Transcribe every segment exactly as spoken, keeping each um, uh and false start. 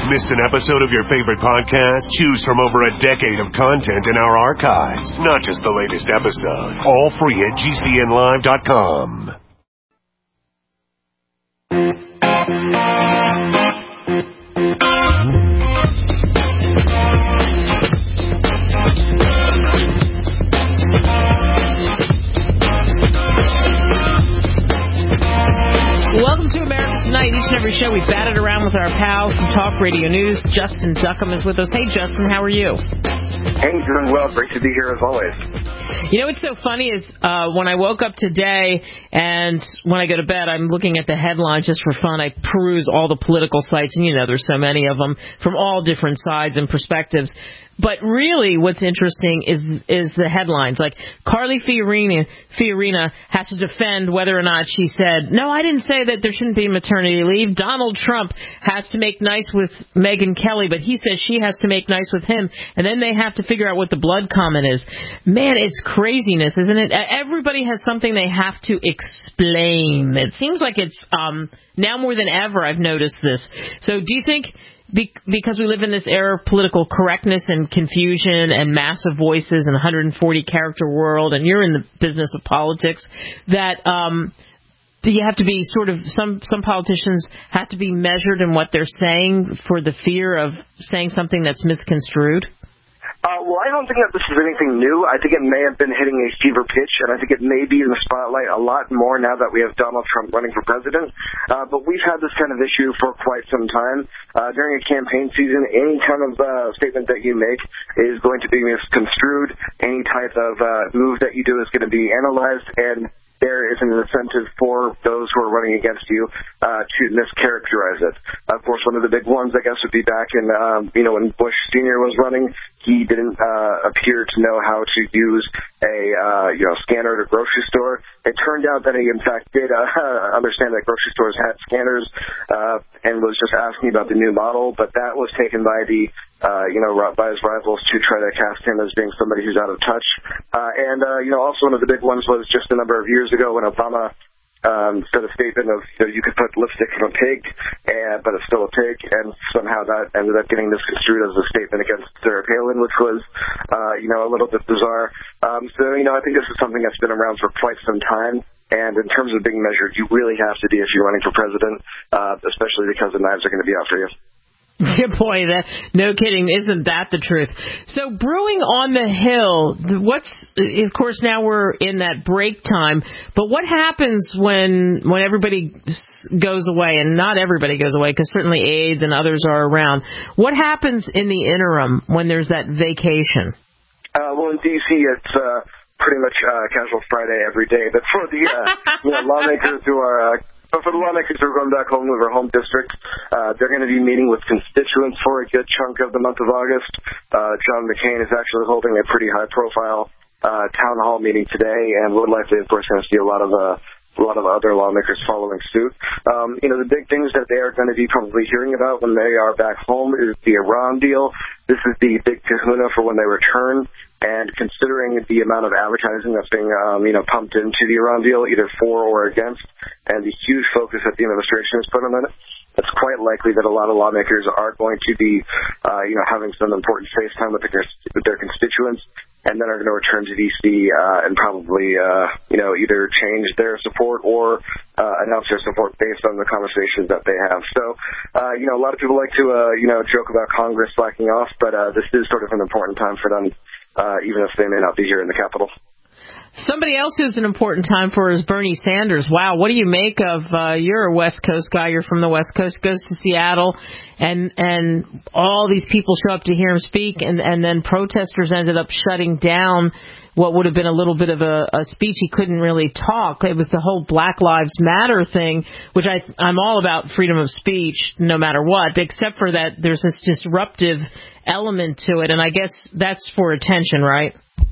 Missed an episode of your favorite podcast? Choose from over a decade of content in our archives, not just the latest episode. All free at G C N live dot com. Welcome to America Tonight. Each and every show we bat it around with our pal from Talk Radio News. Justin Duckham is with us. Hey, Justin, how are you? Hey, doing well. Great to be here as always. You know what's so funny is uh, when I woke up today and when I go to bed, I'm looking at the headlines just for fun. I peruse all the political sites, and you know there's so many of them from all different sides and perspectives. But really what's interesting is is the headlines. Like Carly Fiorina, Fiorina has to defend whether or not she said, no, I didn't say that there shouldn't be maternity leave. Donald Trump has to make nice with Megyn Kelly, but he says she has to make nice with him. And then they have to figure out what the blood comment is. Man, it's craziness, isn't it? Everybody has something they have to explain. It seems like it's um, now more than ever I've noticed this. So do you think... Be- because we live in this era of political correctness and confusion and massive voices and one hundred forty character world, and you're in the business of politics, that um, you have to be sort of, some, some politicians have to be measured in what they're saying for the fear of saying something that's misconstrued? Uh, well, I don't think that this is anything new. I think it may have been hitting a fever pitch, and I think it may be in the spotlight a lot more now that we have Donald Trump running for president. Uh, but we've had this kind of issue for quite some time. Uh, during a campaign season, any kind of uh, statement that you make is going to be misconstrued. Any type of uh, move that you do is going to be analyzed, and there is an incentive for those who are running against you uh, to mischaracterize it. Of course, one of the big ones, I guess, would be back in, um, you know, when Bush Senior was running. He didn't uh, appear to know how to use a, uh, you know, scanner at a grocery store. It turned out that he, in fact, did uh, understand that grocery stores had scanners uh, and was just asking about the new model. But that was taken by the, uh, you know, by his rivals to try to cast him as being somebody who's out of touch. Uh, and, uh, you know, also one of the big ones was just a number of years ago when Obama Um, said a statement of, you know, you could put lipstick on a pig, and, but it's still a pig, and somehow that ended up getting misconstrued as a statement against Sarah Palin, which was, uh, you know, a little bit bizarre. Um, so, you know, I think this is something that's been around for quite some time, and in terms of being measured, you really have to be if you're running for president, uh, especially because the knives are going to be out for you. Yeah, boy, that, no kidding, isn't that the truth? So brewing on the Hill, what's, of course, now we're in that break time, but what happens when when everybody goes away, and not everybody goes away, because certainly AIDS and others are around. What happens in the interim when there's that vacation? Uh, well, in D C, it's uh, pretty much uh, casual Friday every day, but for the uh, you know, lawmakers who are... Uh, But for the lawmakers who are going back home to their home districts, uh, they're going to be meeting with constituents for a good chunk of the month of August. Uh, John McCain is actually holding a pretty high-profile uh, town hall meeting today, and we're likely, of course, going to see a lot of uh, a lot of other lawmakers following suit. Um, you know, the big things that they are going to be probably hearing about when they are back home is the Iran deal. This is the big kahuna for when they return. And considering the amount of advertising that's being, um, you know, pumped into the Iran deal, either for or against, and the huge focus that the administration has put on it, it's quite likely that a lot of lawmakers are going to be, uh, you know, having some important face time with their, with their constituents, and then are going to return to D C uh, and probably, uh, you know, either change their support or uh, announce their support based on the conversations that they have. So, uh, you know, a lot of people like to, uh, you know, joke about Congress slacking off, but uh, this is sort of an important time for them. Uh, even if they may not be here in the Capitol. Somebody else who's an important time for is Bernie Sanders. Wow, what do you make of, uh, you're a West Coast guy, you're from the West Coast, goes to Seattle, and and all these people show up to hear him speak, and, and then protesters ended up shutting down what would have been a little bit of a, a speech. He couldn't really talk. It was the whole Black Lives Matter thing, which I, I'm all about freedom of speech, no matter what, except for that there's this disruptive element to it, and I guess that's for attention, right?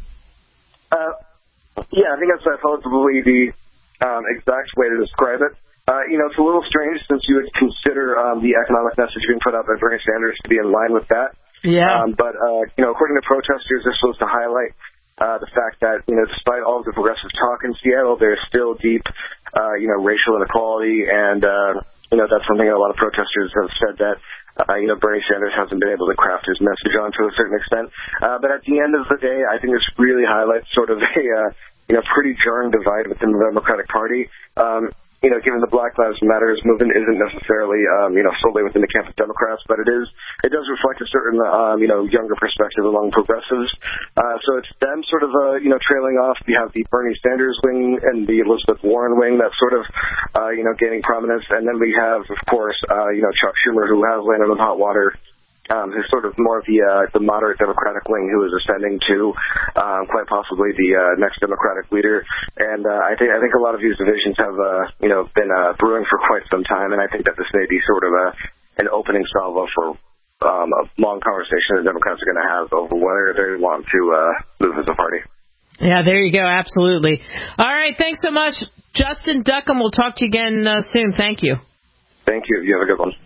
Uh, yeah, I think that's probably the um, exact way to describe it. Uh, you know, it's a little strange since you would consider um, the economic message being put out by Bernie Sanders to be in line with that. Yeah. Um, but, uh, you know, according to protesters, this was to highlight uh, the fact that, you know, despite all of the progressive talk in Seattle, there's still deep, uh, you know, racial inequality and, uh, you know, that's something a lot of protesters have said that, uh, you know, Bernie Sanders hasn't been able to craft his message on to a certain extent. Uh, but at the end of the day, I think this really highlights sort of a, uh, you know, pretty jarring divide within the Democratic Party. Um, you know, given the Black Lives Matters movement isn't necessarily, um, you know, solely within the camp of Democrats, but it is, it does reflect a certain, um, you know, younger perspective among progressives. Uh, so it's them sort of, uh, you know, trailing off. You have the Bernie Sanders wing and the Elizabeth Warren wing that's sort of, uh, you know, gaining prominence. And then we have, of course, uh, you know, Chuck Schumer, who has landed on hot water. Um, who's sort of more of the uh, the moderate Democratic wing, who is ascending to um, quite possibly the uh, next Democratic leader. And uh, I think I think a lot of these divisions have uh, you know been uh, brewing for quite some time, and I think that this may be sort of a an opening salvo for um, a long conversation the Democrats are going to have over whether they want to uh, move as a party. Yeah, there you go. Absolutely. All right. Thanks so much, Justin Duckham. We'll talk to you again uh, soon. Thank you. Thank you. You have a good one.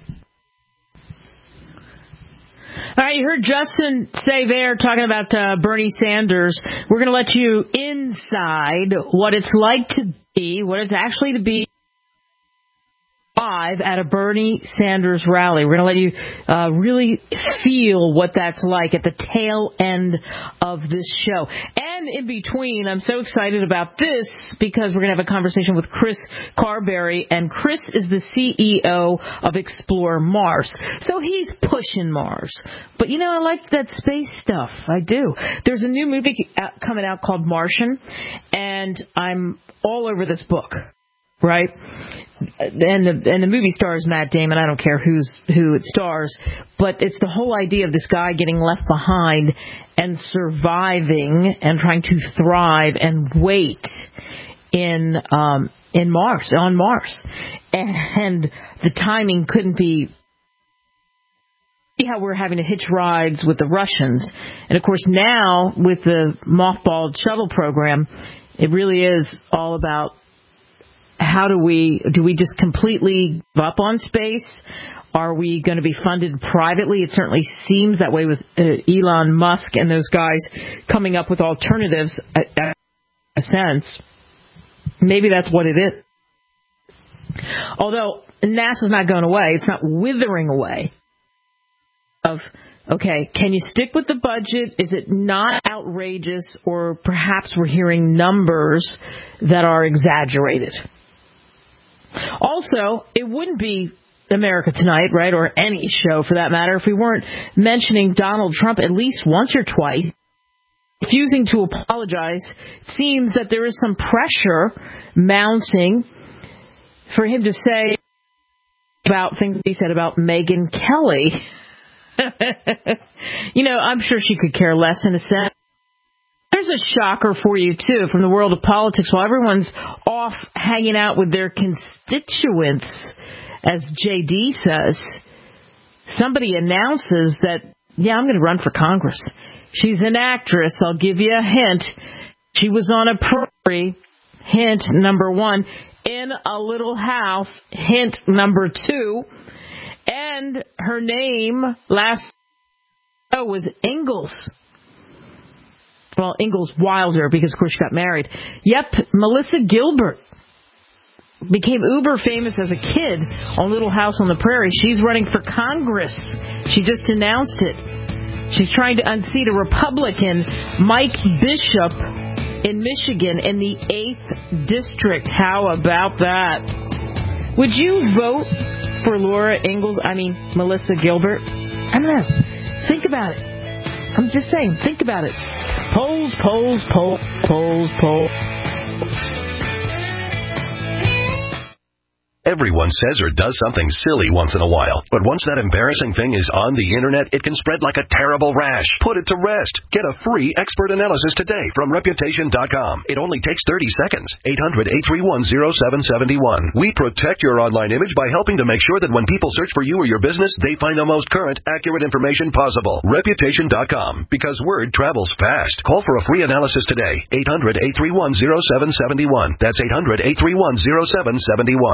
All right, you heard Justin say there talking about uh, Bernie Sanders. We're going to let you inside what it's like to be, what it's actually to be live at a Bernie Sanders rally. We're going to let you uh, really feel what that's like at the tail end of this show. And in between, I'm so excited about this because we're going to have a conversation with Chris Carberry, and Chris is the C E O of Explore Mars. So he's pushing Mars. But, you know, I like that space stuff. I do. There's a new movie coming out called Martian, and I'm all over this book. Right, and the and the movie stars Matt Damon. I don't care who's who it stars, but it's the whole idea of this guy getting left behind and surviving and trying to thrive and wait in um, in Mars on Mars, and the timing couldn't be. See how we're having to hitch rides with the Russians, and of course now with the mothballed shuttle program, it really is all about. How do we, do we just completely give up on space? Are we going to be funded privately? It certainly seems that way with uh, Elon Musk and those guys coming up with alternatives, in a sense. Maybe that's what it is. Although NASA's not going away. It's not withering away. Of, okay, can you stick with the budget? Is it not outrageous? Or perhaps we're hearing numbers that are exaggerated? Also, it wouldn't be America Tonight, right, or any show for that matter, if we weren't mentioning Donald Trump at least once or twice, refusing to apologize. It seems that there is some pressure mounting for him to say about things he said about Megyn Kelly. You know, I'm sure she could care less in a sense. There's a shocker for you, too, from the world of politics. While everyone's off hanging out with their constituents, as J D says, somebody announces that, yeah, I'm going to run for Congress. She's an actress. I'll give you a hint. She was on a prairie. Hint number one. In a little house. Hint number two. And her name last show was Ingalls. Well, Ingalls Wilder, because, of course, she got married. Yep, Melissa Gilbert became uber famous as a kid on Little House on the Prairie. She's running for Congress. She just announced it. She's trying to unseat a Republican, Mike Bishop, in Michigan in the eighth District. How about that? Would you vote for Laura Ingalls, I mean, Melissa Gilbert? I don't know. Think about it. I'm just saying, think about it. Polls, polls, polls, polls, polls. Everyone says or does something silly once in a while. But once that embarrassing thing is on the Internet, it can spread like a terrible rash. Put it to rest. Get a free expert analysis today from Reputation dot com. It only takes thirty seconds. eight hundred, eight three one, oh seven seven one. We protect your online image by helping to make sure that when people search for you or your business, they find the most current, accurate information possible. Reputation dot com. Because word travels fast. Call for a free analysis today. eight hundred, eight three one, oh seven seven one. That's eight hundred, eight three one, oh seven seven one.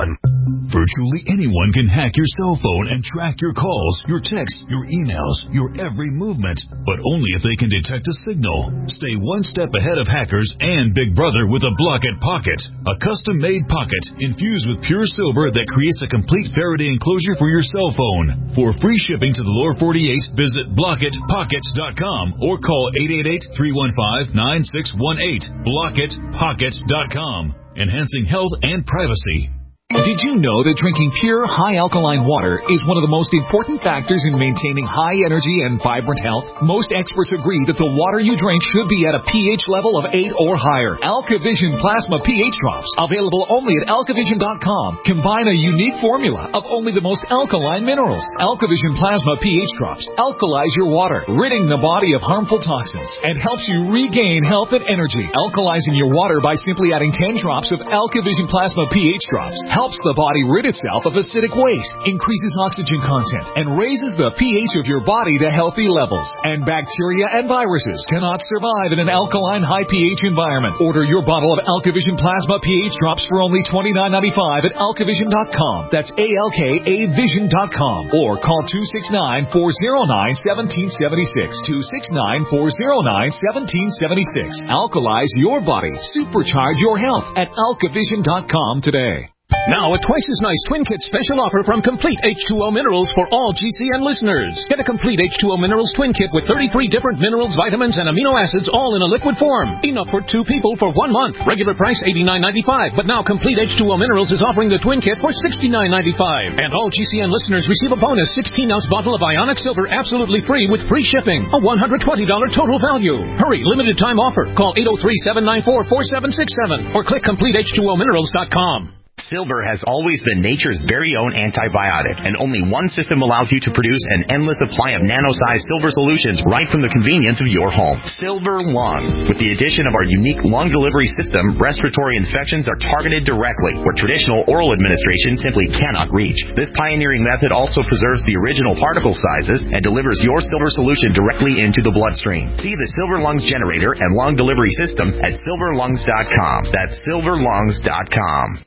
Virtually anyone can hack your cell phone and track your calls, your texts, your emails, your every movement, but only if they can detect a signal. Stay one step ahead of hackers and Big Brother with a Blockit Pocket, a custom-made pocket infused with pure silver that creates a complete Faraday enclosure for your cell phone. For free shipping to the lower forty-eight, visit blockit pocket dot com or call eight eight eight, three one five, nine six one eight. blockit pocket dot com, enhancing health and privacy. Did you know that drinking pure, high-alkaline water is one of the most important factors in maintaining high energy and vibrant health? Most experts agree that the water you drink should be at a pH level of eight or higher. AlkaVision Plasma pH Drops, available only at alkavision dot com, combine a unique formula of only the most alkaline minerals. AlkaVision Plasma pH Drops alkalize your water, ridding the body of harmful toxins, and helps you regain health and energy. Alkalizing your water by simply adding ten drops of AlkaVision Plasma pH Drops helps the body rid itself of acidic waste, increases oxygen content, and raises the pH of your body to healthy levels. And bacteria and viruses cannot survive in an alkaline high pH environment. Order your bottle of AlkaVision Plasma pH Drops for only twenty-nine ninety-five at alkavision dot com. That's A L K A vision dot com. Or call two six nine, four oh nine, one seven seven six. two six nine, four oh nine, one seven seven six. Alkalize your body. Supercharge your health at alkavision dot com today. Now, a twice as nice Twin Kit special offer from Complete H two O Minerals for all G C N listeners. Get a Complete H two O Minerals Twin Kit with thirty-three different minerals, vitamins, and amino acids all in a liquid form. Enough for two people for one month. Regular price eighty-nine ninety-five, but now Complete H two O Minerals is offering the Twin Kit for sixty-nine ninety-five. And all G C N listeners receive a bonus sixteen ounce bottle of Ionic Silver absolutely free with free shipping. A one hundred twenty dollars total value. Hurry, limited time offer. Call eight oh three, seven nine four, four seven six seven or click complete h two o minerals dot com. Silver has always been nature's very own antibiotic, and only one system allows you to produce an endless supply of nano-sized silver solutions right from the convenience of your home. Silver Lungs. With the addition of our unique lung delivery system, respiratory infections are targeted directly, where traditional oral administration simply cannot reach. This pioneering method also preserves the original particle sizes and delivers your silver solution directly into the bloodstream. See the Silver Lungs generator and lung delivery system at silver lungs dot com. That's silver lungs dot com.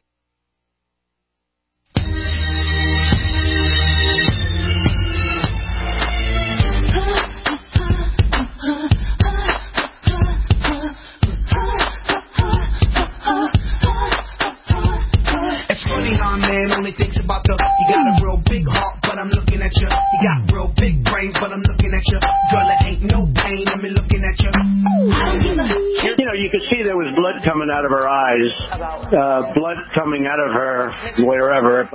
Man only thinks about the, you got a real big heart, but I'm looking at you. You got real big brains, but I'm looking at you. Girl, it ain't no pain, I'm looking at you. You know, you could see there was blood coming out of her eyes, uh, blood coming out of her wherever.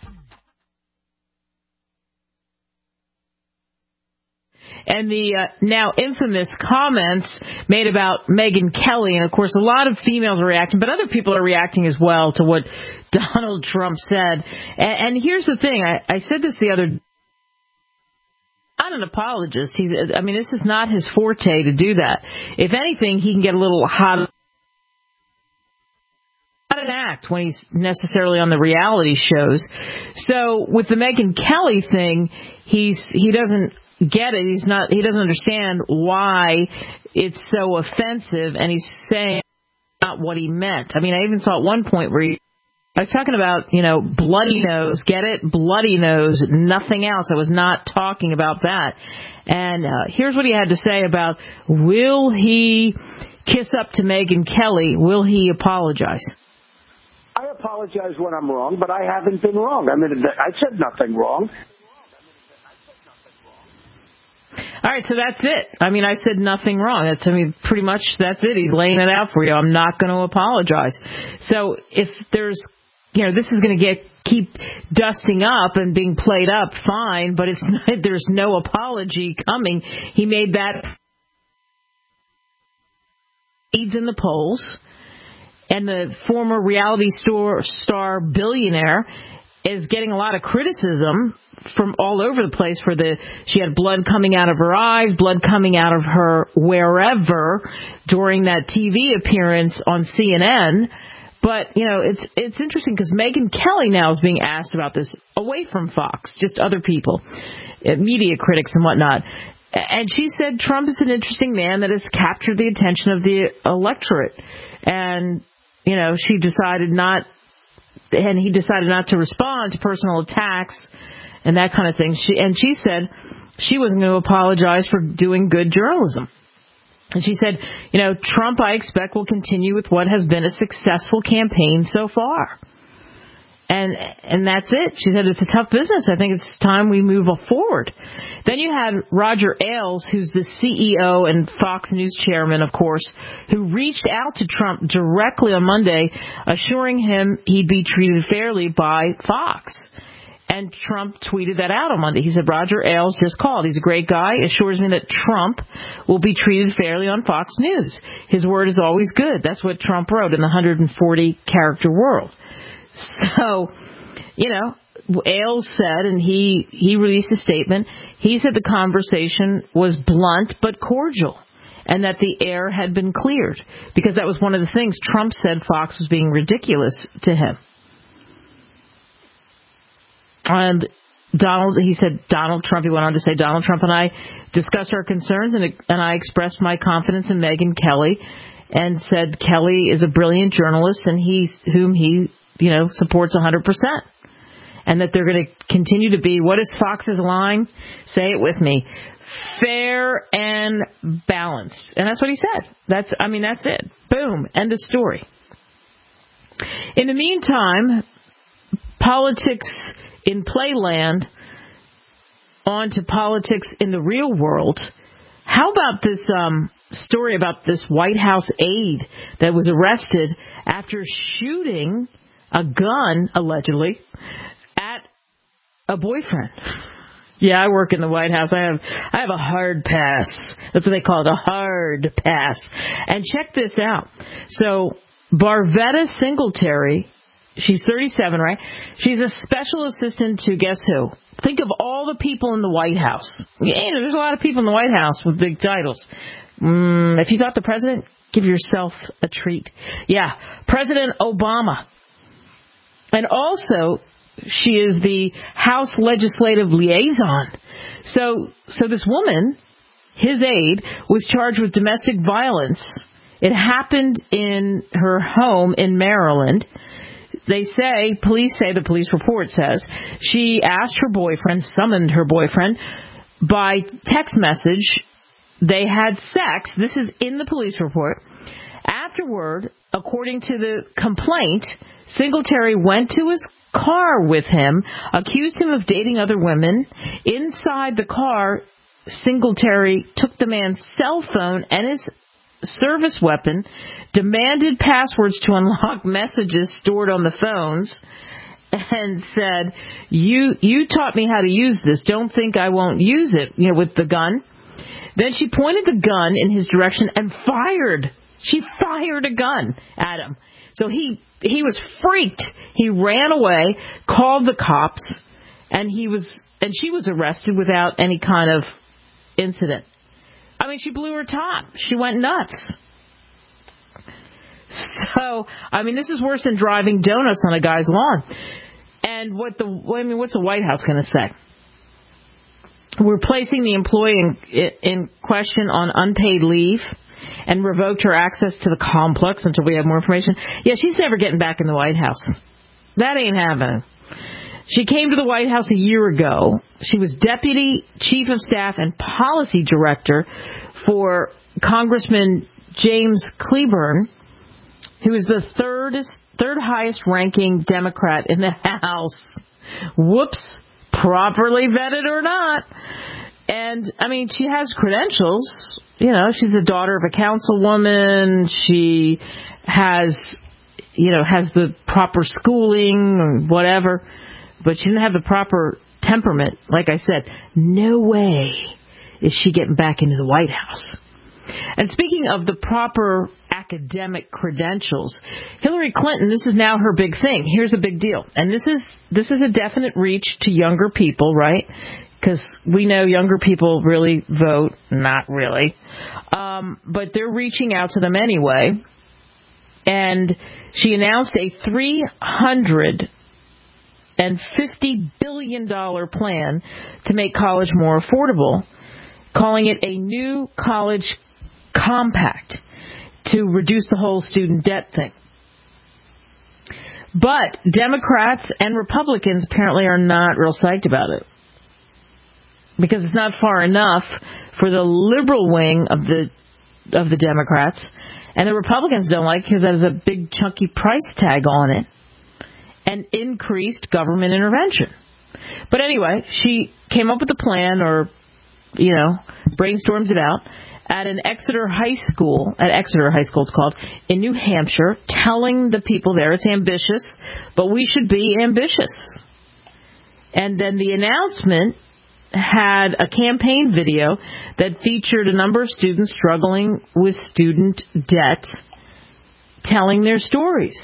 And the uh, now infamous comments made about Megyn Kelly. And, of course, a lot of females are reacting, but other people are reacting as well to what Donald Trump said. And, and here's the thing. I, I said this the other day. Not an apologist. He's, I mean, this is not his forte to do that. If anything, he can get a little hot. Not an act when he's necessarily on the reality shows. So with the Megyn Kelly thing, he's he doesn't get it. He's not. He doesn't understand why it's so offensive, and he's saying not what he meant. I mean, I even saw at one point where he, I was talking about, you know, bloody nose. Get it? Bloody nose. Nothing else. I was not talking about that. And uh, here's what he had to say about, will he kiss up to Megyn Kelly? Will he apologize? I apologize when I'm wrong, but I haven't been wrong. I mean, I said nothing wrong. All right, so that's it. I mean, I said nothing wrong. That's, I mean, pretty much that's it. He's laying it out for you. I'm not going to apologize. So if there's, you know, this is going to get keep dusting up and being played up, fine, but it's not, there's no apology coming. He made that leads in the polls, and the former reality star, star billionaire is getting a lot of criticism from all over the place for the, she had blood coming out of her eyes, blood coming out of her wherever during that T V appearance on C N N. But, you know, it's it's interesting because Megyn Kelly now is being asked about this away from Fox, just other people, media critics and whatnot. And she said Trump is an interesting man that has captured the attention of the electorate. And, you know, she decided not and he decided not to respond to personal attacks and that kind of thing. She, and she said she wasn't going to apologize for doing good journalism. And she said, you know, Trump, I expect, will continue with what has been a successful campaign so far. And and that's it. She said it's a tough business. I think it's time we move forward. Then you had Roger Ailes, who's the C E O and Fox News chairman, of course, who reached out to Trump directly on Monday, assuring him he'd be treated fairly by Fox. And Trump tweeted that out on Monday. He said, Roger Ailes just called. He's a great guy. Assures me that Trump will be treated fairly on Fox News. His word is always good. That's what Trump wrote in the one hundred forty character world. So, you know, Ailes said, and he, he released a statement, he said the conversation was blunt but cordial and that the air had been cleared because that was one of the things Trump said Fox was being ridiculous to him. And Donald, he said, Donald Trump, he went on to say, Donald Trump and I discussed our concerns and, and I expressed my confidence in Megyn Kelly and said Kelly is a brilliant journalist and he, whom he you know, supports one hundred percent. And that they're going to continue to be, what is Fox's line? Say it with me. Fair and balanced. And that's what he said. That's, I mean, that's it. Boom. End of story. In the meantime, politics in Playland on to politics in the real world. How about this um, story about this White House aide that was arrested after shooting a gun, allegedly, at a boyfriend? Yeah, I work in the White House. I have I have a hard pass. That's what they call it, a hard pass. And check this out. So, Barvetta Singletary, she's thirty-seven, right? She's a special assistant to guess who? Think of all the people in the White House. You know, there's a lot of people in the White House with big titles. Mm, if you thought the president, give yourself a treat. Yeah, President Obama. And also, she is the House Legislative Liaison. So, so this woman, his aide, was charged with domestic violence. It happened in her home in Maryland. They say, police say, the police report says, she asked her boyfriend, summoned her boyfriend, by text message. They had sex. This is in the police report. Afterward, according to the complaint, Singletary went to his car with him, accused him of dating other women. Inside the car, Singletary took the man's cell phone and his service weapon, demanded passwords to unlock messages stored on the phones, and said, you you taught me how to use this. Don't think I won't use it, you know, with the gun. Then she pointed the gun in his direction and fired. She fired a gun at him. So he he was freaked. He ran away, called the cops, and he was and she was arrested without any kind of incident. I mean, she blew her top. She went nuts. So, I mean, this is worse than driving donuts on a guy's lawn. And what the I mean, what's the White House going to say? We're placing the employee in, in question on unpaid leave and revoked her access to the complex until we have more information. Yeah, she's never getting back in the White House. That ain't happening. She came to the White House a year ago. She was Deputy Chief of Staff and Policy Director for Congressman James Clyburn, who is the third, third highest ranking Democrat in the House. Whoops, properly vetted or not. And, I mean, she has credentials. You know, she's the daughter of a councilwoman. She has, you know, has the proper schooling or whatever. But she didn't have the proper temperament. Like I said, no way is she getting back into the White House. And speaking of the proper academic credentials, Hillary Clinton, this is now her big thing. Here's a big deal. And this is this is a definite reach to younger people, right? Because we know younger people really vote. Not really. Um, but they're reaching out to them anyway. And she announced a three hundred fifty billion dollars plan to make college more affordable, calling it a new college compact to reduce the whole student debt thing. But Democrats and Republicans apparently are not real psyched about it, because it's not far enough for the liberal wing of the of the Democrats, and the Republicans don't like it because there's a big chunky price tag on it and increased government intervention. But anyway, she came up with a plan, or, you know, brainstormed it out at an Exeter High School, at Exeter High School it's called, in New Hampshire, telling the people there it's ambitious, but we should be ambitious. And then the announcement had a campaign video that featured a number of students struggling with student debt, telling their stories.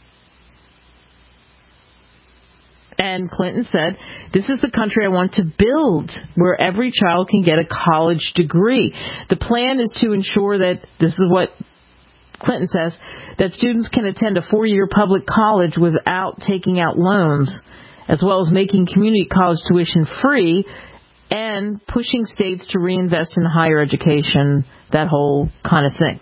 And Clinton said, this is the country I want to build, where every child can get a college degree. The plan is to ensure that, this is what Clinton says, that students can attend a four-year public college without taking out loans, as well as making community college tuition free and pushing states to reinvest in higher education, that whole kind of thing.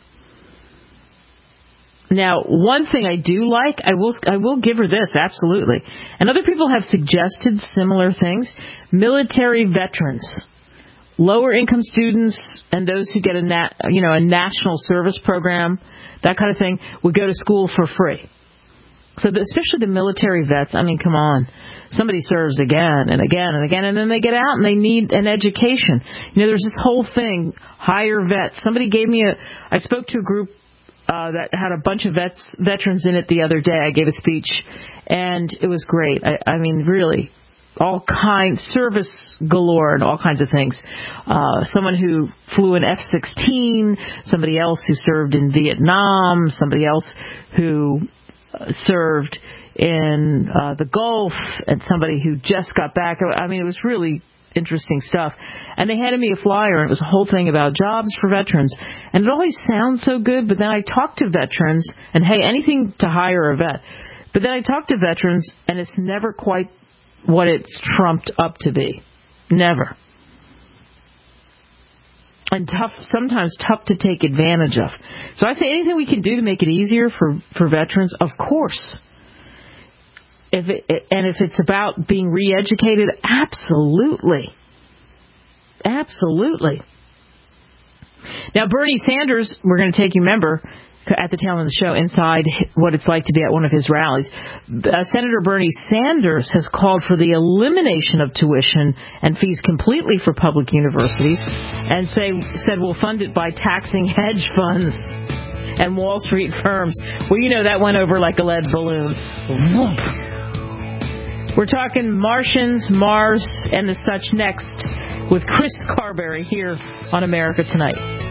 Now, one thing I do like, I will I will give her this, absolutely. And other people have suggested similar things. Military veterans, lower income students, and those who get a nat, you know a national service program, that kind of thing, would go to school for free. So the, especially the military vets, I mean, come on. Somebody serves again and again and again, and then they get out and they need an education. You know, there's this whole thing, hire vets. Somebody gave me a, I spoke to a group uh, that had a bunch of vets, veterans in it the other day. I gave a speech, and it was great. I, I mean, really, all kinds, service galore and all kinds of things. Uh, someone who flew an F sixteen, somebody else who served in Vietnam, somebody else who served in uh, the Gulf, and somebody who just got back. I mean, it was really interesting stuff. And they handed me a flyer, and it was a whole thing about jobs for veterans. And it always sounds so good, but then I talk to veterans, and hey, anything to hire a vet. But then I talk to veterans, and it's never quite what it's trumped up to be. Never. And tough, sometimes tough to take advantage of. So I say anything we can do to make it easier for, for veterans, of course. If it, and if it's about being re-educated, absolutely. Absolutely. Now, Bernie Sanders, we're going to take you, remember, at the tail end of the show, inside what it's like to be at one of his rallies. Uh, Senator Bernie Sanders has called for the elimination of tuition and fees completely for public universities, and say, said we'll fund it by taxing hedge funds and Wall Street firms. Well, you know, that went over like a lead balloon. Whoop. We're talking Martians, Mars, and the such next with Chris Carberry here on America Tonight.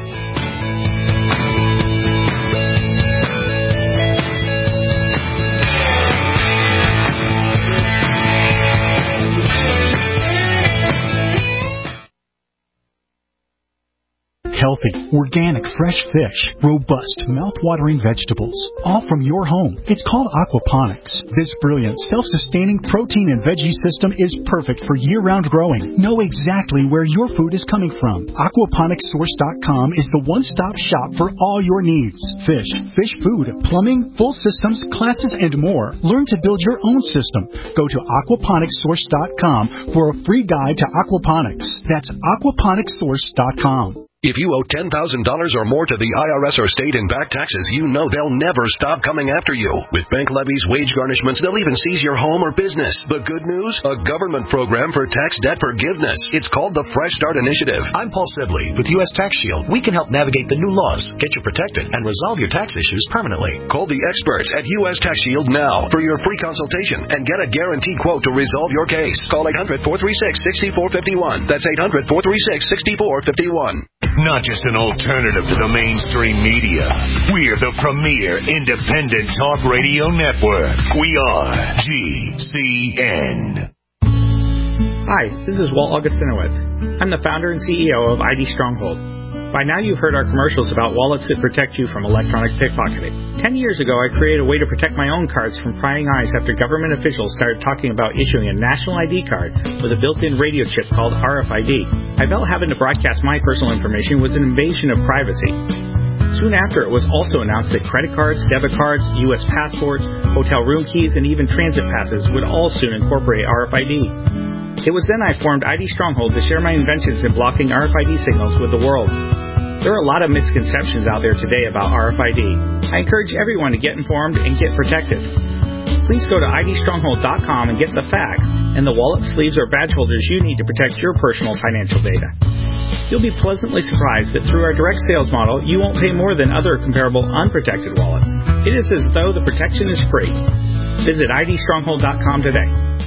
Healthy, organic, fresh fish, robust, mouth-watering vegetables, all from your home. It's called aquaponics. This brilliant, self-sustaining protein and veggie system is perfect for year-round growing. Know exactly where your food is coming from. aquaponics source dot com is the one-stop shop for all your needs. Fish, fish food, plumbing, full systems, classes, and more. Learn to build your own system. Go to aquaponics source dot com for a free guide to aquaponics. That's aquaponics source dot com. If you owe ten thousand dollars or more to the I R S or state in back taxes, you know they'll never stop coming after you. With bank levies, wage garnishments, they'll even seize your home or business. The good news? A government program for tax debt forgiveness. It's called the Fresh Start Initiative. I'm Paul Sibley with U S Tax Shield. We can help navigate the new laws, get you protected, and resolve your tax issues permanently. Call the experts at U S Tax Shield now for your free consultation and get a guaranteed quote to resolve your case. Call eight hundred, four three six, six four five one. That's eight hundred, four three six, six four five one. Not just an alternative to the mainstream media. We're the premier independent talk radio network. We are G C N. Hi, this is Walt Augustinowicz. I'm the founder and C E O of I D Stronghold. By now you've heard our commercials about wallets that protect you from electronic pickpocketing. Ten years ago, I created a way to protect my own cards from prying eyes after government officials started talking about issuing a national I D card with a built-in radio chip called R F I D. I felt having to broadcast my personal information was an invasion of privacy. So Soon after, it was also announced that credit cards, debit cards, U S passports, hotel room keys, and even transit passes would all soon incorporate R F I D. It was then I formed I D Stronghold to share my inventions in blocking R F I D signals with the world. There are a lot of misconceptions out there today about R F I D. I encourage everyone to get informed and get protected. Please go to I D stronghold dot com and get the facts and the wallet, sleeves, or badge holders you need to protect your personal financial data. You'll be pleasantly surprised that through our direct sales model, you won't pay more than other comparable unprotected wallets. It is as though the protection is free. Visit I D stronghold dot com today.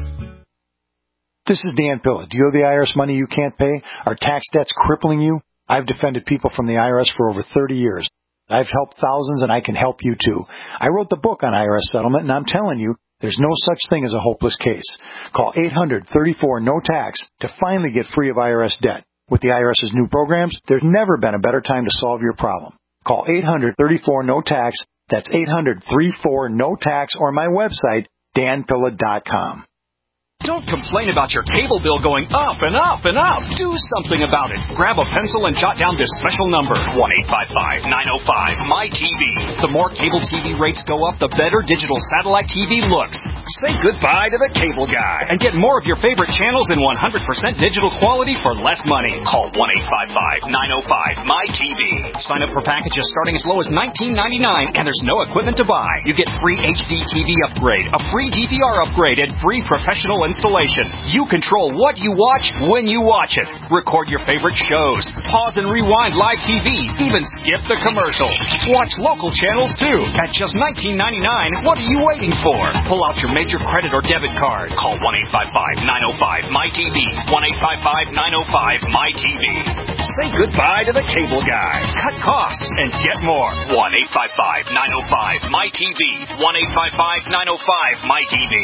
This is Dan Pilla. Do you owe the I R S money you can't pay? Are tax debts crippling you? I've defended people from the I R S for over thirty years. I've helped thousands, and I can help you too. I wrote the book on I R S settlement, and I'm telling you, there's no such thing as a hopeless case. Call eight hundred, thirty-four, no tax to finally get free of I R S debt. With the IRS's new programs, there's never been a better time to solve your problem. Call eight hundred, thirty-four, no tax. That's eight hundred, thirty-four, no tax, or my website, dan pilla dot com. Don't complain about your cable bill going up and up and up. Do something about it. Grab a pencil and jot down this special number, one eight five five, nine oh five, M Y T V. The more cable T V rates go up, the better digital satellite T V looks. Say goodbye to the cable guy and get more of your favorite channels in one hundred percent digital quality for less money. Call one eight five five, nine oh five, M Y T V. Sign up for packages starting as low as nineteen ninety-nine, and there's no equipment to buy. You get free H D T V upgrade, a free D V R upgrade, and free professional installation. You control what you watch when you watch it. Record your favorite shows. Pause and rewind live T V. Even skip the commercials. Watch local channels too. At just nineteen ninety-nine, what are you waiting for? Pull out your major credit or debit card. Call one eight five five, nine oh five, M Y T V. one eight five five, nine oh five, M Y T V. Say goodbye to the cable guy. Cut costs and get more. one eight five five, nine oh five, M Y T V. one eight five five, nine oh five, M Y T V.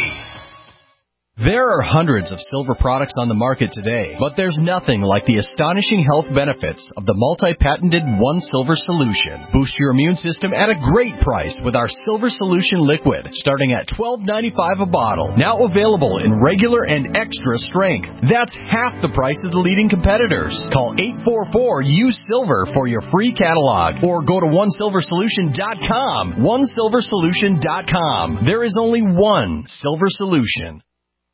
There are hundreds of silver products on the market today, but there's nothing like the astonishing health benefits of the multi-patented One Silver Solution. Boost your immune system at a great price with our Silver Solution Liquid, starting at twelve ninety-five a bottle. Now available in regular and extra strength. That's half the price of the leading competitors. Call eight four four, U S I L V E R for your free catalog, or go to one silver solution dot com. one silver solution dot com. There is only one Silver Solution.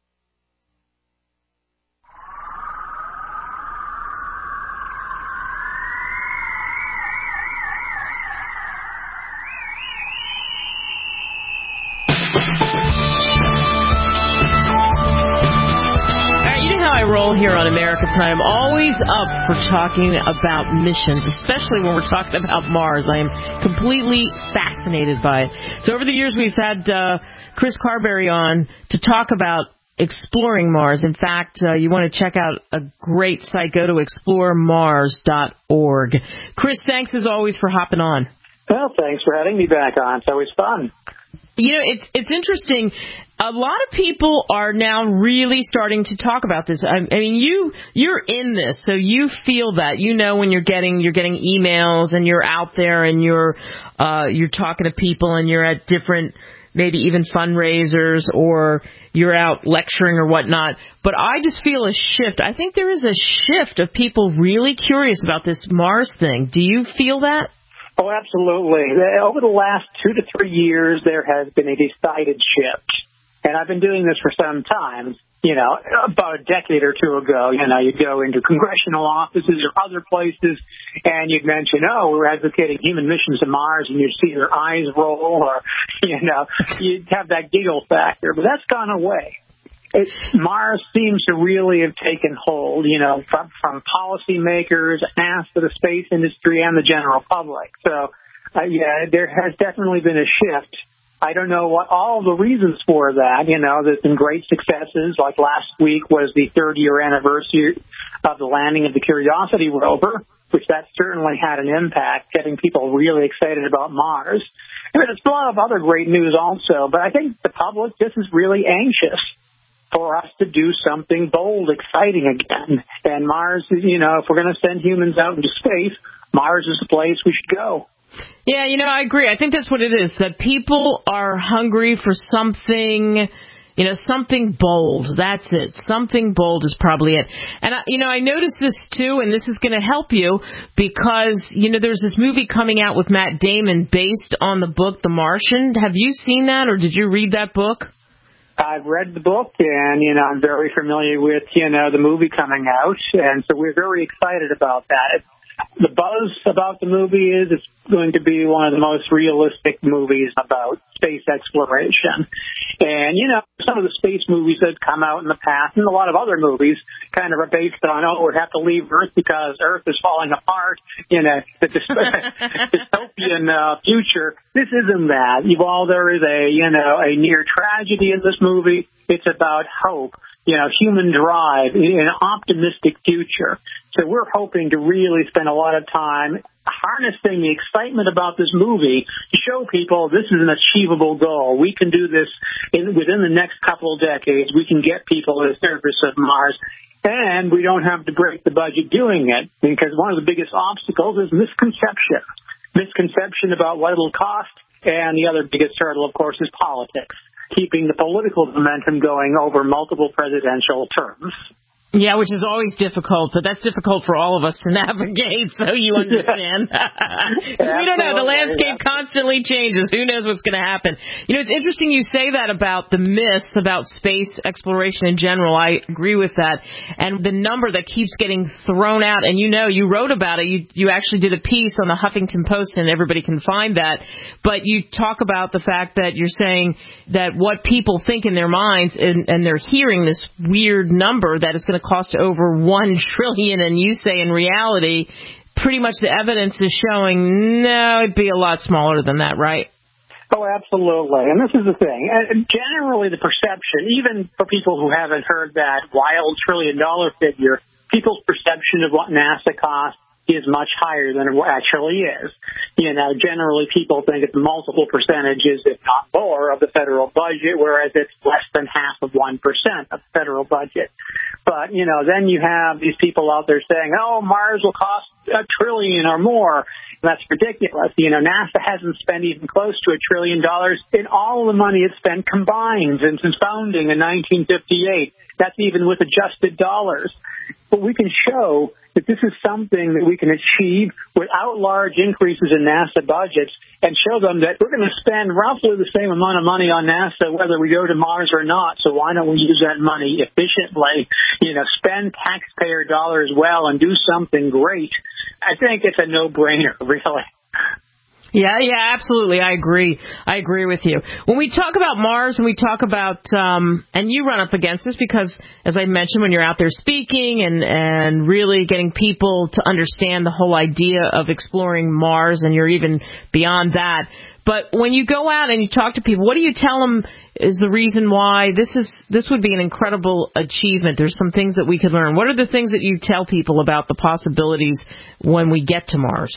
Here on America Time, always up for talking about missions, especially when we're talking about Mars. I am completely fascinated by it. So over the years, we've had uh, Chris Carberry on to talk about exploring Mars. In fact, uh, you want to check out a great site, go to explore mars dot org. Chris, thanks as always for hopping on. Well, thanks for having me back on. It's always fun. You know, it's it's interesting. A lot of people are now really starting to talk about this. I, I mean, you you're in this, so you feel that. You know when you're getting you're getting emails and you're out there and you're uh, you're talking to people and you're at different, maybe even fundraisers, or you're out lecturing or whatnot. But I just feel a shift. I think there is a shift of people really curious about this Mars thing. Do you feel that? Oh, absolutely. Over the last two to three years, there has been a decided shift. And I've been doing this for some time. You know, about a decade or two ago, you know, you'd go into congressional offices or other places, and you'd mention, oh, we're advocating human missions to Mars, and you'd see their eyes roll, or, you know, you'd have that giggle factor. But that's gone away. It, Mars seems to really have taken hold, you know, from, from policymakers, NASA, the space industry, and the general public. So, uh, yeah, there has definitely been a shift. I don't know what all the reasons for that. You know, there's been great successes. Like last week was the third-year anniversary of the landing of the Curiosity rover, which that certainly had an impact, getting people really excited about Mars. I mean, there's a lot of other great news also, but I think the public just is really anxious for us to do something bold, exciting again. And Mars, you know, if we're going to send humans out into space, Mars is the place we should go. Yeah, you know, I agree. I think that's what it is, that people are hungry for something You know, something bold. That's it. Something bold is probably it. And, I, you know, I noticed this, too, and this is going to help you because, you know, there's this movie coming out with Matt Damon based on the book The Martian. Have you seen that, or did you read that book? I've read the book, and, you know, I'm very familiar with, you know, the movie coming out, and so we're very excited about that. The buzz about the movie is it's going to be one of the most realistic movies about space exploration. And, you know, some of the space movies that come out in the past, and a lot of other movies, kind of are based on, oh, we have to leave Earth because Earth is falling apart, you know, the dystopian uh, future. This isn't that. While there is a, you know, a near tragedy in this movie, it's about hope. You know, human drive, an optimistic future. So we're hoping to really spend a lot of time harnessing the excitement about this movie to show people this is an achievable goal. We can do this in, within the next couple of decades. We can get people to the surface of Mars, and we don't have to break the budget doing it, because one of the biggest obstacles is misconception. Misconception about what it'll cost, and the other biggest hurdle, of course, is politics. Keeping the political momentum going over multiple presidential terms. Yeah, which is always difficult, but that's difficult for all of us to navigate, so you understand. We don't know. The landscape yeah. constantly changes. Who knows what's going to happen? You know, it's interesting you say that about the myths about space exploration in general. I agree with that. And the number that keeps getting thrown out, and you know, you wrote about it. You, you actually did a piece on the Huffington Post, and everybody can find that. But you talk about the fact that you're saying that what people think in their minds, and, and they're hearing this weird number that is going to cost over one trillion, and you say in reality, pretty much the evidence is showing no, it'd be a lot smaller than that, right? Oh, absolutely. And this is the thing. Generally, the perception, even for people who haven't heard that wild trillion dollar figure, people's perception of what NASA costs is much higher than it actually is. You know, generally people think it's multiple percentages, if not more, of the federal budget, whereas it's less than half of one percent of the federal budget. But, you know, then you have these people out there saying, oh, Mars will cost a trillion or more. That's ridiculous. You know, NASA hasn't spent even close to a trillion dollars in all the money it's spent combined since its founding in nineteen fifty-eight. That's even with adjusted dollars. But we can show that this is something that we can achieve without large increases in NASA budgets, and show them that we're going to spend roughly the same amount of money on NASA whether we go to Mars or not. So why don't we use that money efficiently, you know, spend taxpayer dollars well and do something great? I think it's a no-brainer, really. Yeah, yeah, absolutely. I agree. I agree with you. When we talk about Mars and we talk about, um, and you run up against this because, as I mentioned, when you're out there speaking and, and really getting people to understand the whole idea of exploring Mars, and you're even beyond that. But when you go out and you talk to people, what do you tell them is the reason why this is this would be an incredible achievement? There's some things that we could learn. What are the things that you tell people about the possibilities when we get to Mars?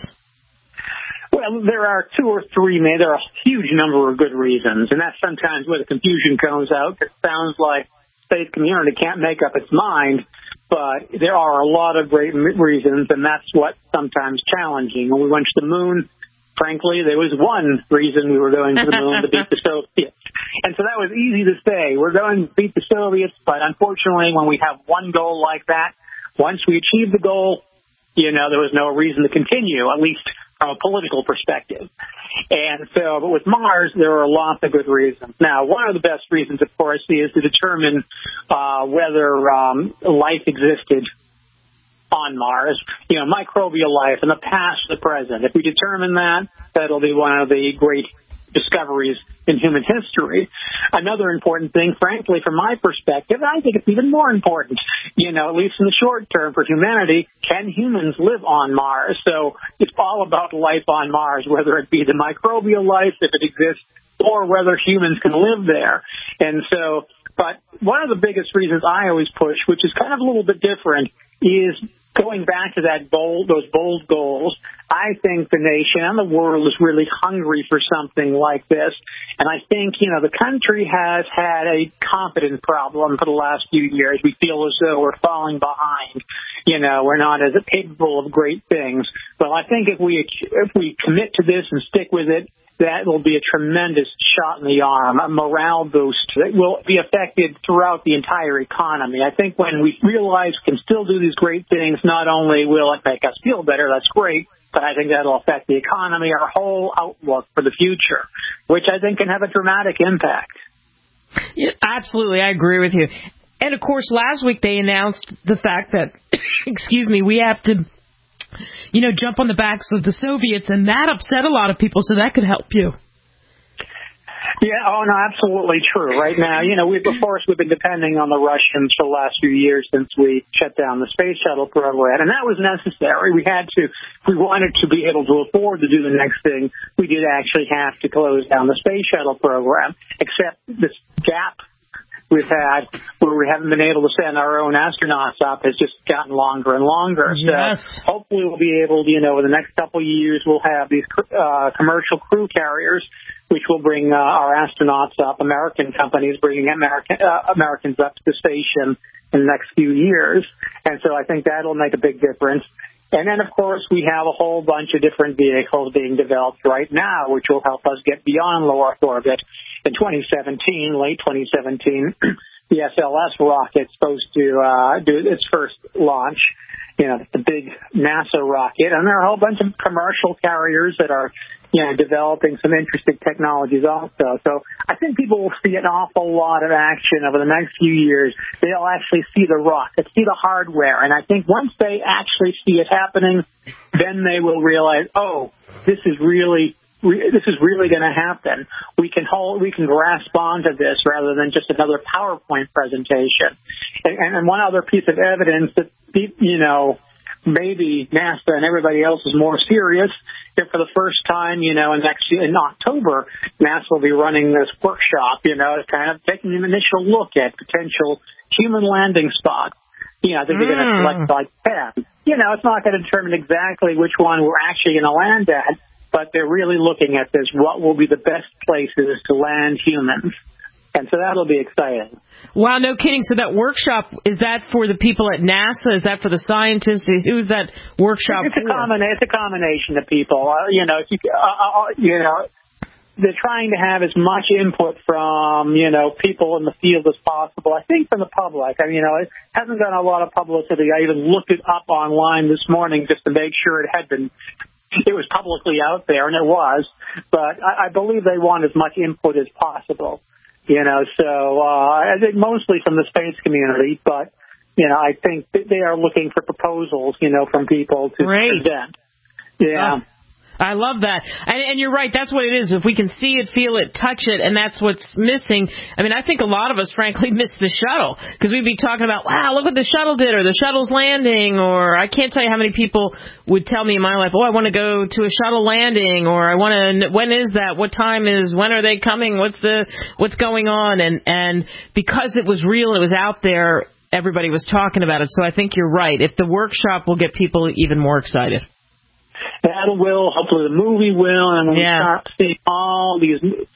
Well, there are two or three, man. There are a huge number of good reasons, and that's sometimes where the confusion comes out. It sounds like the space community can't make up its mind, but there are a lot of great reasons, and that's what's sometimes challenging. When we went to the moon, frankly, there was one reason we were going to the moon, to beat the Soviets. And so that was easy to say. We're going to beat the Soviets, but unfortunately, when we have one goal like that, once we achieve the goal, you know, there was no reason to continue, at least from a political perspective. And so, but with Mars, there are lots of good reasons. Now, one of the best reasons, of course, is to determine uh, whether um, life existed on Mars, you know, microbial life in the past, the present. If we determine that, that'll be one of the great discoveries in human history. Another important thing, frankly, from my perspective, I think it's even more important, you know, at least in the short term for humanity, can humans live on Mars? So it's all about life on Mars, whether it be the microbial life, if it exists, or whether humans can live there. And so, but one of the biggest reasons I always push, which is kind of a little bit different, is going back to that bold, those bold goals. I think the nation and the world is really hungry for something like this. And I think, you know, the country has had a confidence problem for the last few years. We feel as though we're falling behind. you know, we're not as capable of great things. Well, I think if we if we commit to this and stick with it, that will be a tremendous shot in the arm, a morale boost that will be affected throughout the entire economy. I think when we realize we can still do these great things, not only will it make us feel better, that's great, but I think that'll affect the economy, our whole outlook for the future, which I think can have a dramatic impact. Yeah, absolutely, I agree with you. And, of course, last week they announced the fact that, excuse me, we have to, you know, jump on the backs of the Soviets, and that upset a lot of people, so that could help you. Yeah, oh, no, absolutely true. Right now, you know, we've, of course, we've been depending on the Russians for the last few years since we shut down the space shuttle program, and that was necessary. We had to, if we wanted to be able to afford to do the next thing, we did actually have to close down the space shuttle program, except this gap we've had where we haven't been able to send our own astronauts up has just gotten longer and longer. Yes. So hopefully we'll be able to, you know, in the next couple of years, we'll have these uh, commercial crew carriers, which will bring uh, our astronauts up, American companies bringing American, uh, Americans up to the station in the next few years. And so I think that'll make a big difference. And then, of course, we have a whole bunch of different vehicles being developed right now, which will help us get beyond low Earth orbit. In twenty seventeen, late twenty seventeen, the S L S rocket's supposed to uh, do its first launch, you know, the big NASA rocket. And there are a whole bunch of commercial carriers that are, you know, developing some interesting technologies also. So I think people will see an awful lot of action over the next few years. They'll actually see the rocket, see the hardware. And I think once they actually see it happening, then they will realize, oh, this is really this is really going to happen. We can hold, we can grasp onto this rather than just another PowerPoint presentation. And, and one other piece of evidence that, you know, maybe NASA and everybody else is more serious. If for the first time, you know, in next in October, NASA will be running this workshop, you know, kind of taking an initial look at potential human landing spots. You know, I think they're going to select like ten. You know, it's not going to determine exactly which one we're actually going to land at, but they're really looking at this, what will be the best places to land humans. And so that'll be exciting. Wow, no kidding. So that workshop, is that for the people at NASA? Is that for the scientists? Who's that workshop it's for? A combina- it's a combination of people. Uh, you know, if you, uh, uh, you know, they're trying to have as much input from, you know, people in the field as possible. I think from the public. I mean, you know, it hasn't gotten a lot of publicity. I even looked it up online this morning just to make sure it had been, it was publicly out there, and it was. But I, I believe they want as much input as possible. You know, so uh, I think mostly from the space community, but, you know, I think they are looking for proposals, you know, from people to Great. present. Yeah. Uh, I love that. And, and you're right, that's what it is. If we can see it, feel it, touch it, and that's what's missing. I mean, I think a lot of us, frankly, miss the shuttle, because we'd be talking about, wow, look what the shuttle did, or the shuttle's landing, or I can't tell you how many people would tell me in my life, oh, I want to go to a shuttle landing, or I want to, when is that, what time is, when are they coming, what's the, what's going on, and, and because it was real, it was out there, everybody was talking about it, so I think you're right. If the workshop will get people even more excited. That will, hopefully the movie will, and when yeah. we start seeing all these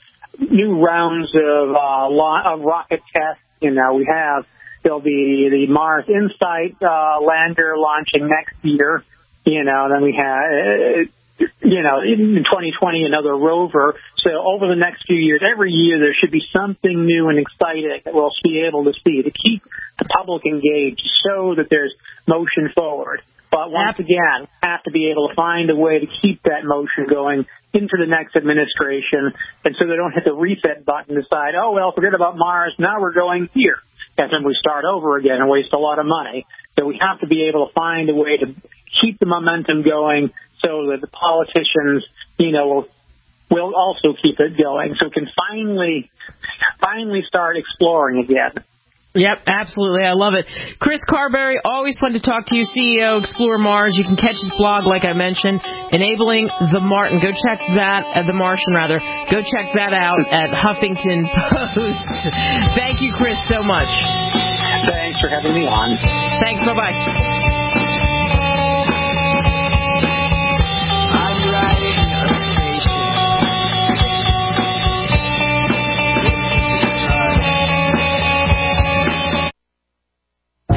new rounds of, uh, lo- of rocket tests, you know, we have, there'll be the Mars Insight uh, lander launching next year, you know, then we have, uh, you know, in twenty twenty, another rover. So over the next few years, every year there should be something new and exciting that we'll be able to see to keep the public engaged, so that there's motion forward. But once again, have to be able to find a way to keep that motion going into the next administration, and so they don't hit the reset button and decide, oh, well, forget about Mars, now we're going here. And then we start over again and waste a lot of money. So we have to be able to find a way to keep the momentum going so that the politicians, you know, will, will also keep it going, so we can finally, finally start exploring again. Yep, absolutely. I love it. Chris Carberry, always fun to talk to you, C E O, Explore Mars. You can catch his blog, like I mentioned, Enabling the Martian. Go check that, uh, the Martian, rather. Go check that out at Huffington Post. Thank you, Chris, so much. Thanks for having me on. Thanks. Bye-bye. Sciatic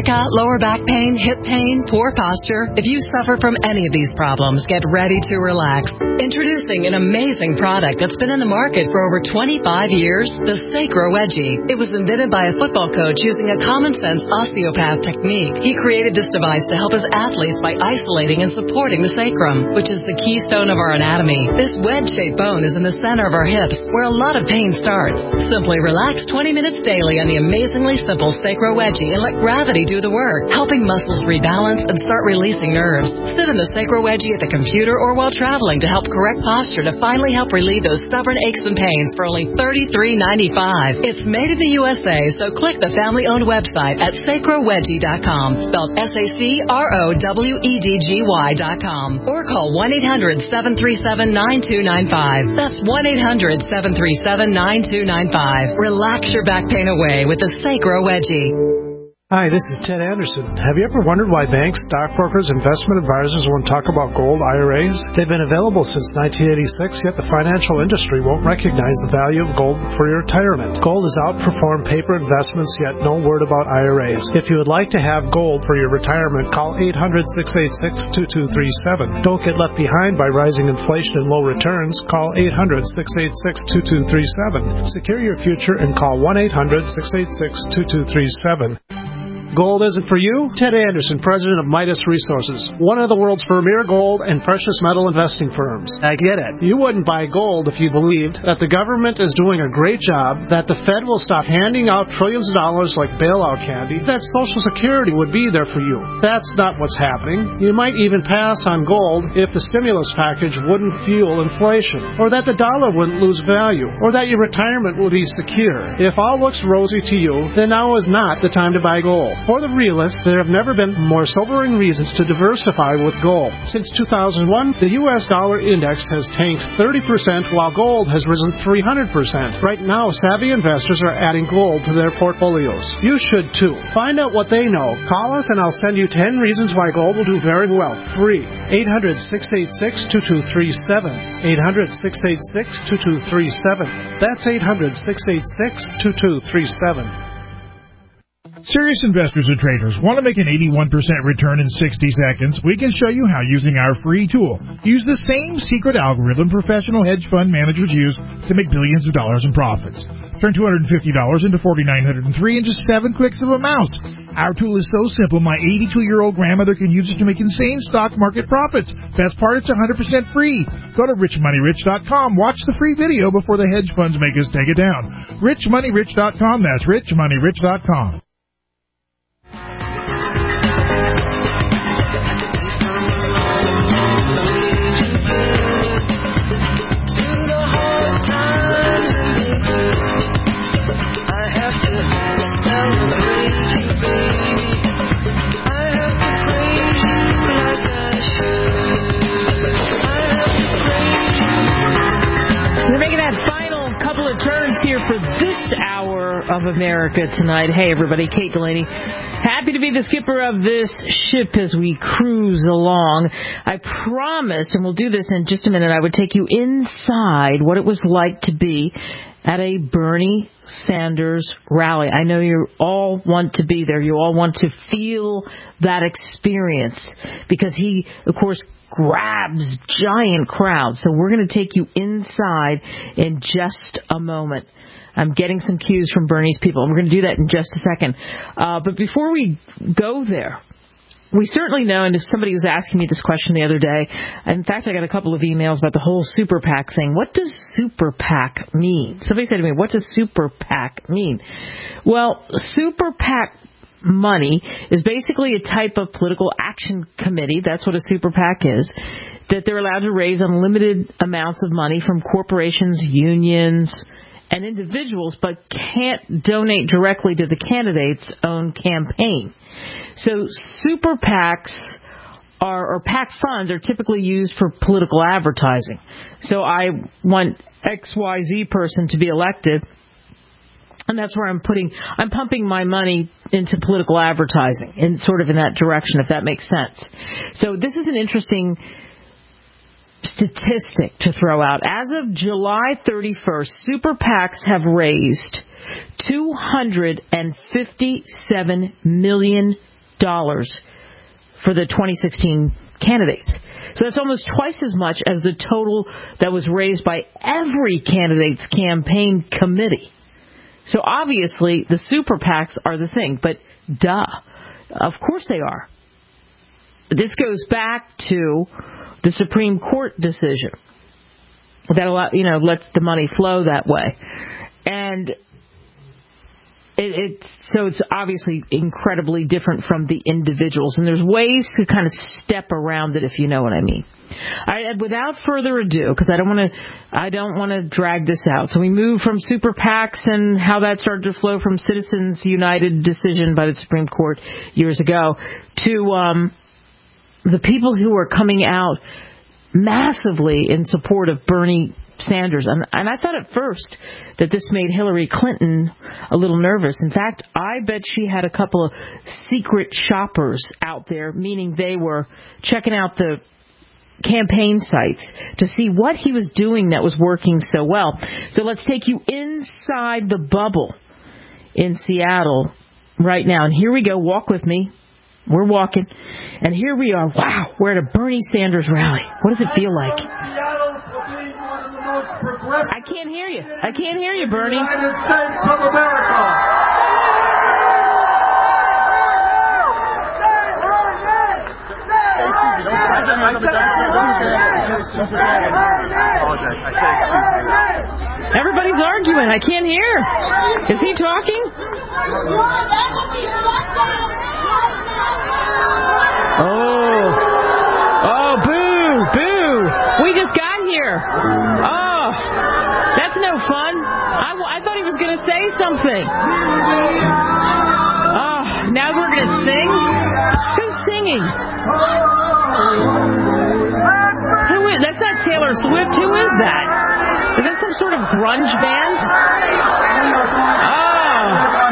sciatica, lower back pain, hip pain, poor posture. If you suffer from any of these problems, get ready to relax. Introducing an amazing product that's been in the market for over twenty-five years, the Sacro Wedgie. It was invented by a football coach using a common-sense osteopath technique. He created this device to help his athletes by isolating and supporting the sacrum, which is the keystone of our anatomy. This wedge-shaped bone is in the center of our hips, where a lot of pain starts. Simply relax twenty minutes daily on the amazingly simple Sacro Wedgie and let gravity do the work, helping muscles rebalance and start releasing nerves. Sit in the Sacro Wedgie at the computer or while traveling to help correct posture to finally help relieve those stubborn aches and pains for only thirty-three ninety-five. It's made in the U S A, so click the family-owned website at sacro wedgie dot com, spelled S A C R O W E D G Y dot com, or call one eight hundred seven three seven nine two nine five. That's one eight hundred seven three seven nine two nine five. Relax your back pain away with the Sacro Wedgie. Hi, this is Ted Anderson. Have you ever wondered why banks, stockbrokers, investment advisors won't talk about gold I R As? They've been available since nineteen eighty-six, yet the financial industry won't recognize the value of gold for your retirement. Gold has outperformed paper investments, yet no word about I R As. If you would like to have gold for your retirement, call eight hundred six eight six two two three seven. Don't get left behind by rising inflation and low returns. Call eight hundred six eight six two two three seven. Secure your future and call one eight hundred six eight six two two three seven. Gold isn't for you? Ted Anderson, president of Midas Resources, one of the world's premier gold and precious metal investing firms. I get it. You wouldn't buy gold if you believed that the government is doing a great job, that the Fed will stop handing out trillions of dollars like bailout candy, that Social Security would be there for you. That's not what's happening. You might even pass on gold if the stimulus package wouldn't fuel inflation, or that the dollar wouldn't lose value, or that your retirement would be secure. If all looks rosy to you, then now is not the time to buy gold. For the realists, there have never been more sobering reasons to diversify with gold. Since two thousand one, the U S dollar index has tanked thirty percent while gold has risen three hundred percent. Right now, savvy investors are adding gold to their portfolios. You should too. Find out what they know. Call us and I'll send you ten reasons why gold will do very well. Free. eight hundred six eight six two two three seven. eight hundred six eight six two two three seven. That's eight hundred six eight six two two three seven. Serious investors and traders want to make an eighty-one percent return in sixty seconds? We can show you how using our free tool. Use the same secret algorithm professional hedge fund managers use to make billions of dollars in profits. Turn two hundred fifty dollars into four thousand nine hundred three in just seven clicks of a mouse. Our tool is so simple, my eighty-two-year-old grandmother can use it to make insane stock market profits. Best part, it's one hundred percent free. Go to rich money rich dot com. Watch the free video before the hedge funds make us take it down. rich money rich dot com. That's rich money rich dot com. Here for this hour of America Tonight. Hey, everybody, Kate Delaney. Happy to be the skipper of this ship as we cruise along. I promised, and we'll do this in just a minute, I would take you inside what it was like to be at a Bernie Sanders rally. I know you all want to be there. You all want to feel that experience because he, of course, grabs giant crowds. So we're going to take you inside in just a moment. I'm getting some cues from Bernie's people, and we're going to do that in just a second. Uh, but before we go there, we certainly know, and if somebody was asking me this question the other day, in fact, I got a couple of emails about the whole super PAC thing. What does super PAC mean? Somebody said to me, what does super PAC mean? Well, super PAC money is basically a type of political action committee. That's what a super PAC is, that they're allowed to raise unlimited amounts of money from corporations, unions, and individuals, but can't donate directly to the candidate's own campaign. So super PACs are, or PAC funds are typically used for political advertising. So I want X Y Z person to be elected, and that's where I'm putting, I'm pumping my money into political advertising, and sort of in that direction, if that makes sense. So this is an interesting statistic to throw out. As of July thirty-first, super PACs have raised two hundred fifty-seven million dollars for the twenty sixteen candidates. So that's almost twice as much as the total that was raised by every candidate's campaign committee. So obviously the super PACs are the thing, but duh, of course they are. This goes back to the Supreme Court decision that allow, you know, lets the money flow that way. And It, it's so it's obviously incredibly different from the individuals, and there's ways to kind of step around it, if you know what I mean. All right, without further ado, because I don't want to, I don't want to drag this out. So we move from super PACs and how that started to flow from Citizens United decision by the Supreme Court years ago to um, the people who are coming out massively in support of Bernie Sanders. And, and I thought at first that this made Hillary Clinton a little nervous. In fact, I bet she had a couple of secret shoppers out there, meaning they were checking out the campaign sites to see what he was doing that was working so well. So let's take you inside the bubble in Seattle right now. And here we go. Walk with me. We're walking. And here we are. Wow, we're at a Bernie Sanders rally. What does it feel like? I can't hear you. I can't hear you, Bernie. United States of America. Everybody's arguing. I can't hear. Is he talking? Oh. Oh, boo, boo. We just got here. Oh, that's no fun. I, I thought he was going to say something. Oh, now we're going to sing? Who's singing? Who is? That's not Taylor Swift. Who is that? Is that some sort of grunge band? Oh.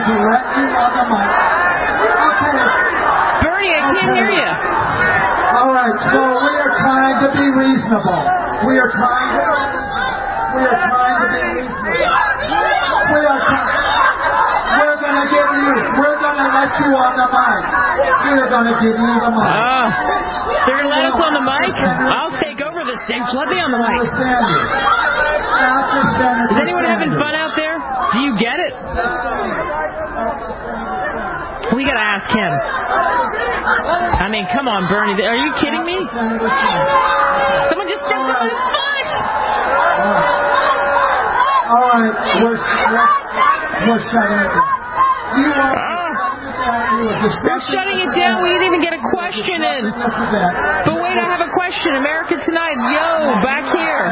Bernie, I can't hear you. All right, so we are trying to be reasonable. We are trying to. We are trying to be reasonable. We are. We're going to give you. We're going to let you on the mic. We're going to give you the mic. Oh, they're going to let us on the mic? I'll take over the stage. Let me on the mic. Is anyone having fun out there? Do you get it? We got to ask him. I mean, come on, Bernie. Are you kidding me? Someone just stepped on my foot. All right, we're, we're shutting it down. You are We're shutting it down. We didn't even get a question in. But wait, I have a question. America Tonight. Yo, back here.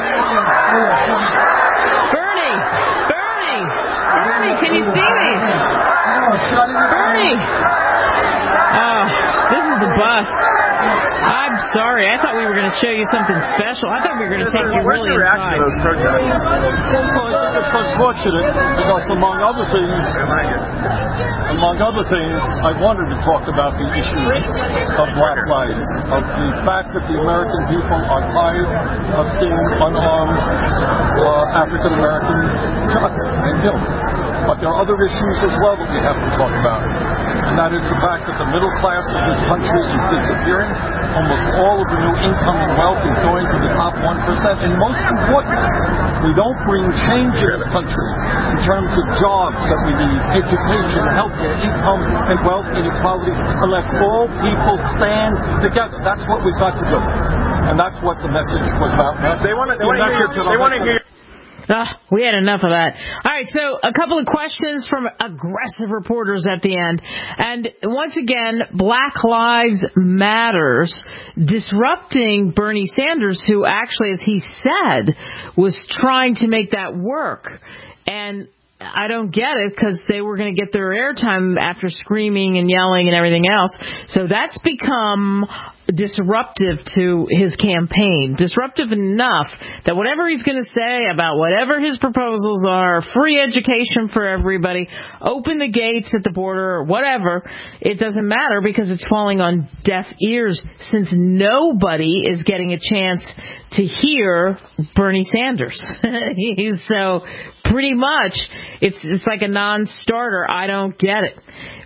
Bernie. Bernie. Bernie, can you see me? Bernie. Oh, this is the bus. I'm sorry. I thought we were going to show you something special. I thought we were going to take you really inside. Well, it's unfortunate because, among other things, among other things, I wanted to talk about the issue of black lives, of the fact that the American people are tired of seeing unarmed uh, African Americans shot and killed. But there are other issues as well that we have to talk about. And that is the fact that the middle class of this country is disappearing. Almost all of the new income and wealth is going to the top one percent. And most importantly, we don't bring change in this country in terms of jobs that we need, education, healthcare, income and wealth inequality, unless all people stand together. That's what we've got to do. And that's what the message was about. That's they want to hear. Uh, we had enough of that. All right, so a couple of questions from aggressive reporters at the end. And once again, Black Lives Matters disrupting Bernie Sanders, who actually, as he said, was trying to make that work. And I don't get it because they were going to get their airtime after screaming and yelling and everything else. So that's become disruptive to his campaign. Disruptive enough that whatever he's going to say about whatever his proposals are, free education for everybody, open the gates at the border, or whatever, it doesn't matter because it's falling on deaf ears since nobody is getting a chance to hear Bernie Sanders. So pretty much it's it's like a non-starter. I don't get it.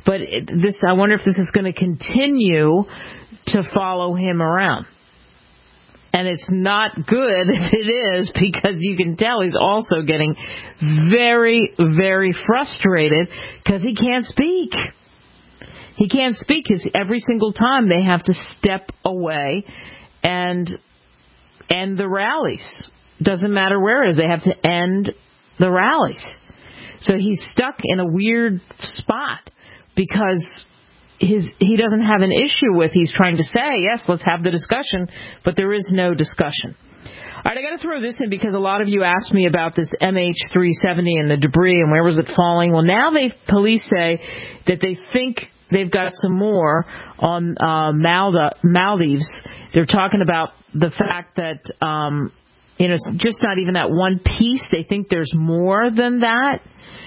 But it, this, I wonder if this is going to continue to follow him around. And it's not good if it is, because you can tell he's also getting very, very frustrated because he can't speak. He can't speak because every single time they have to step away and end the rallies. Doesn't matter where it is, they have to end the rallies. So he's stuck in a weird spot because his he doesn't have an issue with, he's trying to say, yes, let's have the discussion, but there is no discussion. All right, I got to throw this in because a lot of you asked me about this M H three seventy and the debris and where was it falling. Well, now they police say that they think they've got some more on uh, Maldives. They're talking about the fact that, um, you know, just not even that one piece. They think there's more than that.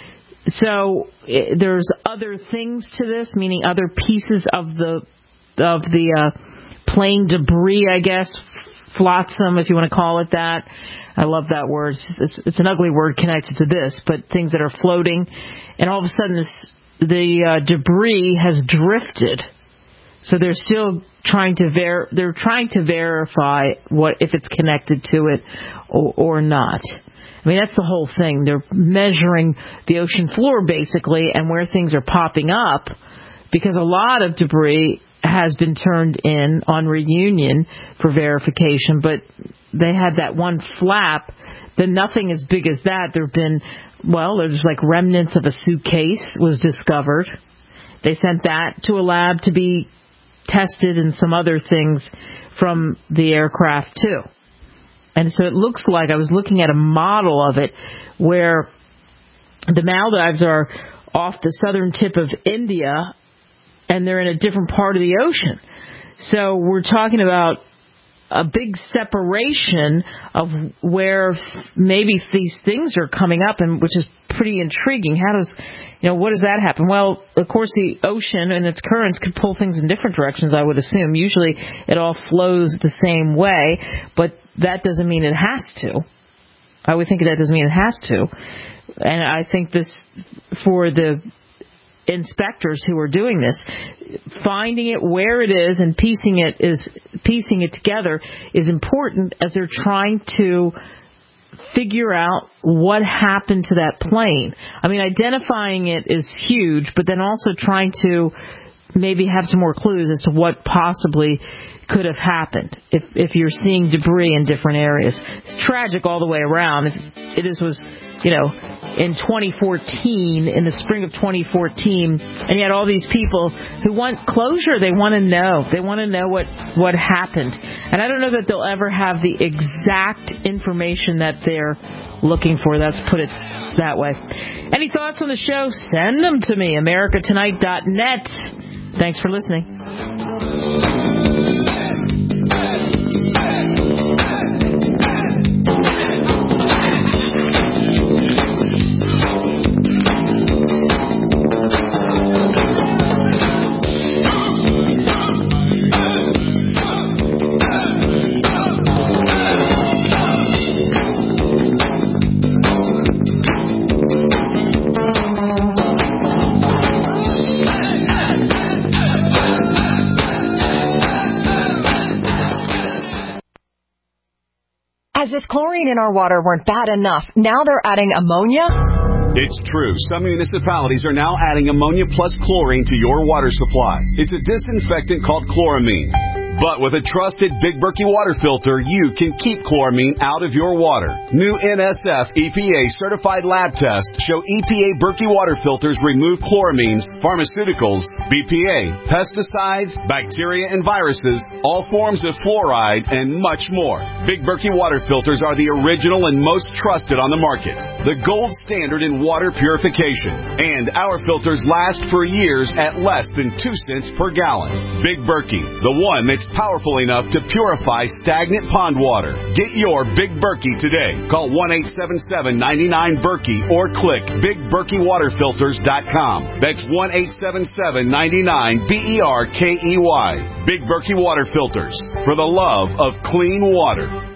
So it, there's other things to this, meaning other pieces of the of the uh, plane debris, I guess, flotsam, if you want to call it that. I love that word. It's, it's an ugly word connected to this, but things that are floating, and all of a sudden this, the uh, debris has drifted. So they're still trying to ver- they're trying to verify what if it's connected to it or, or not. I mean, that's the whole thing. They're measuring the ocean floor, basically, and where things are popping up, because a lot of debris has been turned in on reunion for verification, but they had that one flap. Then nothing as big as that. There have been, well, there's like remnants of a suitcase was discovered. They sent that to a lab to be tested, and some other things from the aircraft, too. And so it looks like, I was looking at a model of it where the Maldives are off the southern tip of India and they're in a different part of the ocean. So we're talking about a big separation of where maybe these things are coming up, and which is pretty intriguing. How does, you know, what does that happen? Well, of course, the ocean and its currents could pull things in different directions, I would assume. Usually it all flows the same way, but that doesn't mean it has to. I would think that doesn't mean it has to. And I think this, for the inspectors who are doing this, finding it where it is and piecing it is piecing it together is important as they're trying to figure out what happened to that plane. I mean, identifying it is huge, but then also trying to maybe have some more clues as to what possibly could have happened if if you're seeing debris in different areas. It's tragic all the way around. If it is was, you know, in twenty fourteen, in the spring of twenty fourteen, and yet all these people who want closure, they want to know. They want to know what, what happened. And I don't know that they'll ever have the exact information that they're looking for. Let's put it that way. Any thoughts on the show? Send them to me, america tonight dot net. Thanks for listening. As if chlorine in our water weren't bad enough, now they're adding ammonia? It's true. Some municipalities are now adding ammonia plus chlorine to your water supply. It's a disinfectant called chloramine. But with a trusted Big Berkey water filter, you can keep chloramine out of your water. New N S F E P A certified lab tests show E P A Berkey water filters remove chloramines, pharmaceuticals, B P A, pesticides, bacteria and viruses, all forms of fluoride, and much more. Big Berkey water filters are the original and most trusted on the market. The gold standard in water purification. And our filters last for years at less than two cents per gallon. Big Berkey, the one that's powerful enough to purify stagnant pond water. Get your Big Berkey today. Call one eight seven seven, nine nine, Berkey or click big berkey water filters dot com. That's one eight seven seven, nine nine, B E R K E Y. Big Berkey Water Filters, for the love of clean water.